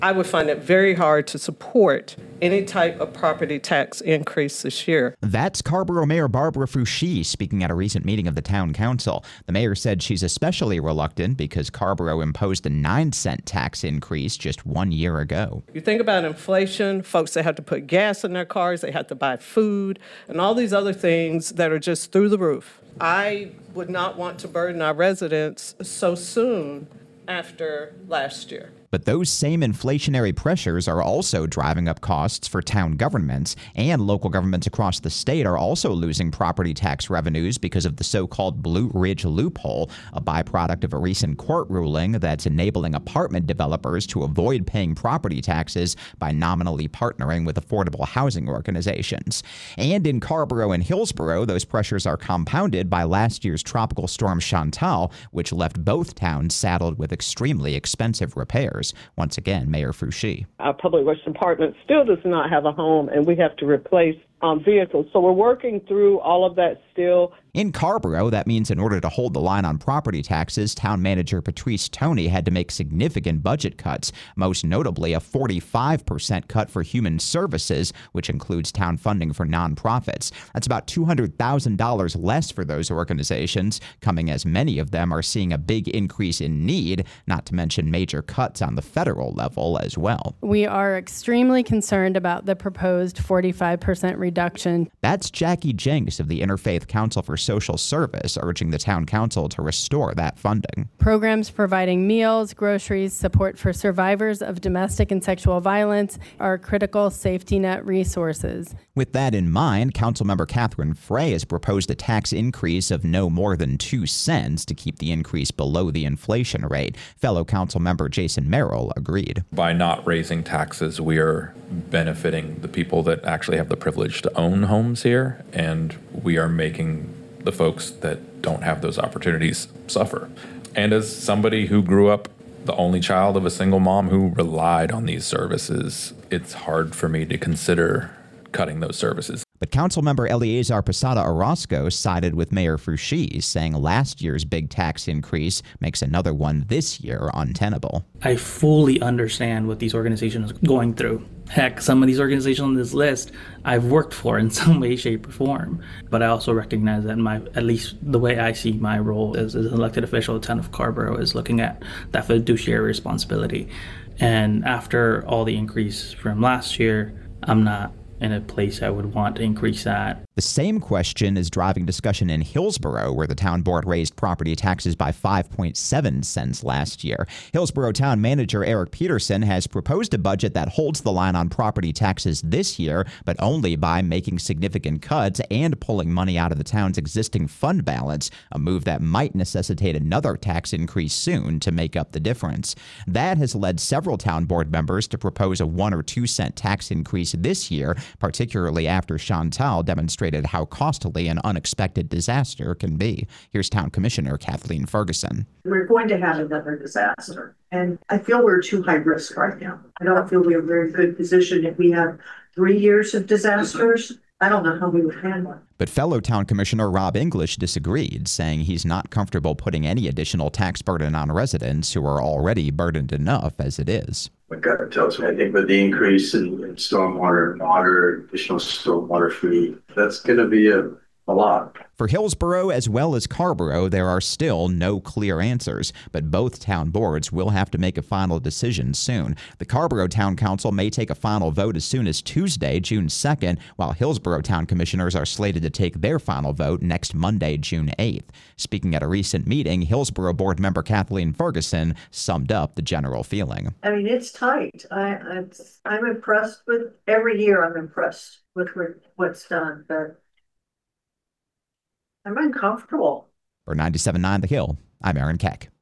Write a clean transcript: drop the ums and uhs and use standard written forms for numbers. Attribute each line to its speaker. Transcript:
Speaker 1: I would find it very hard to support any type of property tax increase this year.
Speaker 2: That's Carrboro Mayor Barbara Foushee speaking at a recent meeting of the town council. The mayor said she's especially reluctant because Carrboro imposed a 9-cent tax increase just 1 year ago.
Speaker 1: You think about inflation, folks that have to put gas in their cars, they have to buy food, and all these other things that are just through the roof. I would not want to burden our residents so soon after last year.
Speaker 2: But those same inflationary pressures are also driving up costs for town governments, and local governments across the state are also losing property tax revenues because of the so-called Blue Ridge loophole, a byproduct of a recent court ruling that's enabling apartment developers to avoid paying property taxes by nominally partnering with affordable housing organizations. And in Carrboro and Hillsborough, those pressures are compounded by last year's tropical storm Chantal, which left both towns saddled with extremely expensive repairs. Once again, Mayor Foushee.
Speaker 3: Our public works department still does not have a home, and we have to replace vehicles. So we're working through all of that still.
Speaker 2: In Carrboro, that means in order to hold the line on property taxes, town manager Patrice Toney had to make significant budget cuts, most notably a 45% cut for human services, which includes town funding for nonprofits. That's about $200,000 less for those organizations, coming as many of them are seeing a big increase in need, not to mention major cuts on the federal level as well.
Speaker 4: We are extremely concerned about the proposed 45% reduction.
Speaker 2: That's Jackie Jenks of the Interfaith Council for Social Service, urging the town council to restore that funding.
Speaker 4: Programs providing meals, groceries, support for survivors of domestic and sexual violence are critical safety net resources.
Speaker 2: With that in mind, Councilmember Catherine Frey has proposed a tax increase of no more than 2 cents to keep the increase below the inflation rate. Fellow Councilmember Jason Merrill agreed.
Speaker 5: By not raising taxes, we are benefiting the people that actually have the privilege to own homes here, and we are making the folks that don't have those opportunities suffer. And as somebody who grew up the only child of a single mom who relied on these services, it's hard for me to consider cutting those services.
Speaker 2: But Councilmember Eleazar Posada Orozco sided with Mayor Foushee, saying last year's big tax increase makes another one this year untenable.
Speaker 6: I fully understand what these organizations are going through. Heck, some of these organizations on this list I've worked for in some way, shape, or form. But I also recognize that at least the way I see my role as an elected official at the town of Carrboro is looking at that fiduciary responsibility. And after all the increase from last year, I'm not in a place I would want to increase that.
Speaker 2: The same question is driving discussion in Hillsborough, where the town board raised property taxes by 5.7 cents last year. Hillsborough town manager Eric Peterson has proposed a budget that holds the line on property taxes this year, but only by making significant cuts and pulling money out of the town's existing fund balance, a move that might necessitate another tax increase soon to make up the difference. That has led several town board members to propose a 1 or 2 cent tax increase this year, particularly after Chantal demonstrated how costly an unexpected disaster can be. Here's Town Commissioner Kathleen Ferguson.
Speaker 7: We're going to have another disaster, and I feel we're too high risk right now. I don't feel we're in a very good position. If we have 3 years of disasters, I don't know how we would handle it.
Speaker 2: But fellow Town Commissioner Rob English disagreed, saying he's not comfortable putting any additional tax burden on residents who are already burdened enough as it is.
Speaker 8: What God tells me, I think with the increase in stormwater, water, additional stormwater fee, that's going to be a lot.
Speaker 2: For Hillsborough as well as Carrboro, there are still no clear answers, but both town boards will have to make a final decision soon. The Carrboro Town Council may take a final vote as soon as Tuesday, June 2nd, while Hillsborough Town Commissioners are slated to take their final vote next Monday, June 8th. Speaking at a recent meeting, Hillsborough board member Kathleen Ferguson summed up the general feeling.
Speaker 7: I mean, it's tight. I'm impressed with every year. I'm impressed with what's done, but I'm uncomfortable.
Speaker 2: For 97.9 The Hill, I'm Aaron Keck.